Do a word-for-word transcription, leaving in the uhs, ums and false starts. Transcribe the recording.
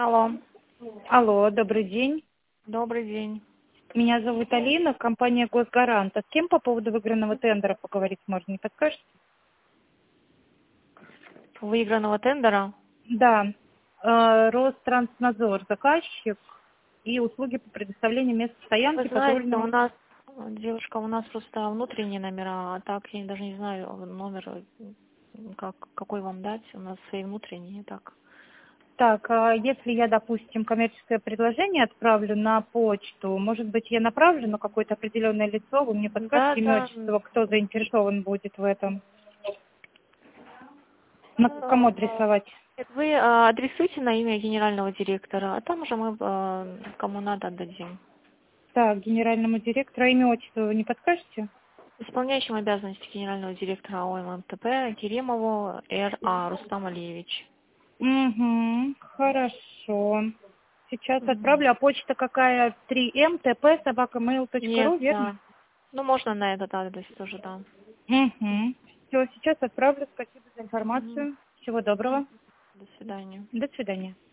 Алло, Алло, добрый день. добрый день. Меня зовут Алина, компания «Госгарант». А с кем по поводу выигранного тендера поговорить можно, не подскажете? Выигранного тендера? Да, э, Ространснадзор, заказчик и услуги по предоставлению мест Вы стоянки знаете, у патрульного. нас, девушка, у нас просто внутренние номера, а так я даже не знаю номер, м, как, какой вам дать. У нас свои внутренние, так. Так, а если я, допустим, коммерческое предложение отправлю на почту, может быть, я направлю на какое-то определенное лицо, вы мне Да, подскажете имя, да. отчество, кто заинтересован будет в этом? На кому адресовать? Нет, Вы а, адресуйте на имя генерального директора, а там уже мы а, кому надо отдадим. Так, генеральному директору, а имя, отчество вы не подскажете? Исполняющим обязанности генерального директора АО ММТП Керимову Р А Рустам Алиевич. Угу, хорошо. Сейчас Мгм. отправлю. А почта какая? три эм тэ пэ собака мэйл точка Нет, ру, верно? да. Ну, можно на этот адрес тоже, да. Угу. Все, сейчас отправлю. Спасибо за Мгм. информацию. Всего Мгм. доброго. До свидания. До свидания.